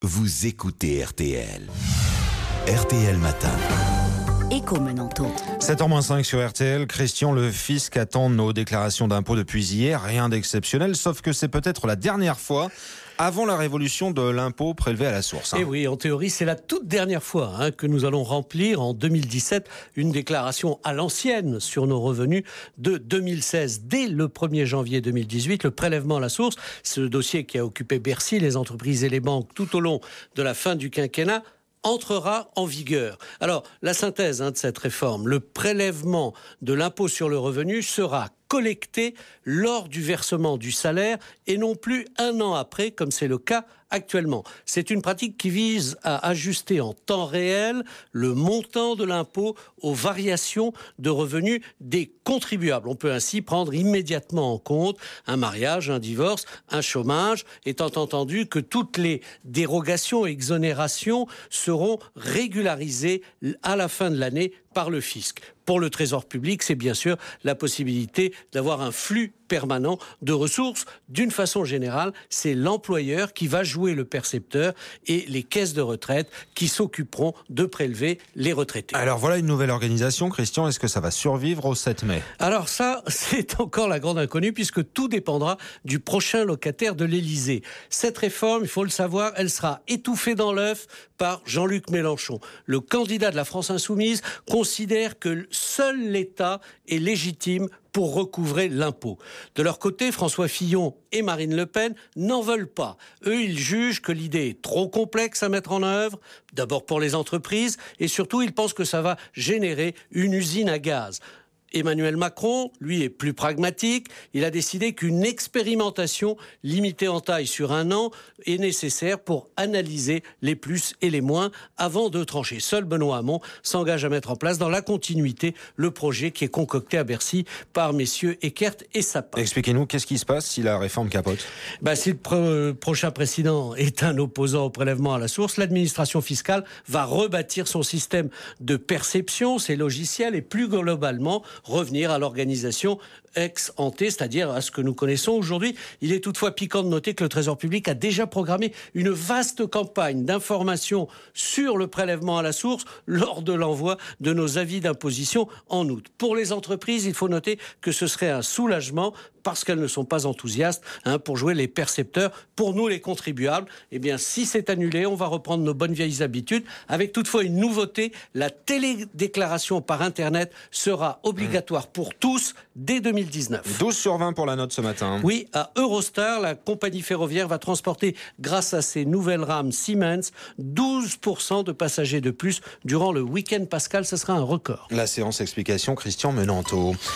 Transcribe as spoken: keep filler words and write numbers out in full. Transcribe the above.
Vous écoutez R T L. R T L Matin. Écho Menanto. sept heures moins cinq sur R T L. Christian, le fisc attend nos déclarations d'impôts depuis hier. Rien d'exceptionnel, sauf que c'est peut-être la dernière fois avant la révolution de l'impôt prélevé à la source. Hein. Et oui, en théorie, c'est la toute dernière fois hein, que nous allons remplir en deux mille dix-sept une déclaration à l'ancienne sur nos revenus de deux mille seize. Dès le premier janvier deux mille dix-huit, le prélèvement à la source, ce dossier qui a occupé Bercy, les entreprises et les banques tout au long de la fin du quinquennat, entrera en vigueur. Alors, la synthèse hein, de cette réforme, le prélèvement de l'impôt sur le revenu sera collecté lors du versement du salaire et non plus un an après, comme c'est le cas actuellement. C'est une pratique qui vise à ajuster en temps réel le montant de l'impôt aux variations de revenus des contribuables. On peut ainsi prendre immédiatement en compte un mariage, un divorce, un chômage, étant entendu que toutes les dérogations et exonérations seront régularisées à la fin de l'année par le fisc. Pour le Trésor public, c'est bien sûr la possibilité d'avoir un flux permanent de ressources. D'une façon générale, c'est l'employeur qui va jouer le percepteur et les caisses de retraite qui s'occuperont de prélever les retraités. Alors voilà une nouvelle organisation, Christian. Est-ce que ça va survivre au sept mai ? Alors ça, c'est encore la grande inconnue puisque tout dépendra du prochain locataire de l'Élysée. Cette réforme, il faut le savoir, elle sera étouffée dans l'œuf par Jean-Luc Mélenchon. Le candidat de la France Insoumise considère que seul l'État est légitime pour recouvrer l'impôt. De leur côté, François Fillon et Marine Le Pen n'en veulent pas. Eux, ils jugent que l'idée est trop complexe à mettre en œuvre, d'abord pour les entreprises, et surtout, ils pensent que ça va générer une usine à gaz. Emmanuel Macron, lui, est plus pragmatique. Il a décidé qu'une expérimentation limitée en taille sur un an est nécessaire pour analyser les plus et les moins avant de trancher. Seul Benoît Hamon s'engage à mettre en place dans la continuité le projet qui est concocté à Bercy par messieurs Eckert et Sapin. Expliquez-nous, qu'est-ce qui se passe si la réforme capote ? Bah, si le pro- prochain président est un opposant au prélèvement à la source, l'administration fiscale va rebâtir son système de perception, ses logiciels et plus globalement revenir à l'organisation ex-ante, c'est-à-dire à ce que nous connaissons aujourd'hui. Il est toutefois piquant de noter que le Trésor public a déjà programmé une vaste campagne d'information sur le prélèvement à la source lors de l'envoi de nos avis d'imposition en août. Pour les entreprises, il faut noter que ce serait un soulagement parce qu'elles ne sont pas enthousiastes hein, pour jouer les percepteurs. Pour nous, les contribuables, eh bien, si c'est annulé, on va reprendre nos bonnes vieilles habitudes avec toutefois une nouveauté. La télédéclaration par Internet sera obligatoire pour tous dès deux mille dix-neuf. douze sur vingt pour la note ce matin. Oui, à Eurostar, la compagnie ferroviaire va transporter, grâce à ses nouvelles rames Siemens, douze pour cent de passagers de plus durant le week-end pascal. Ce sera un record. La séance explication, Christian Menanto.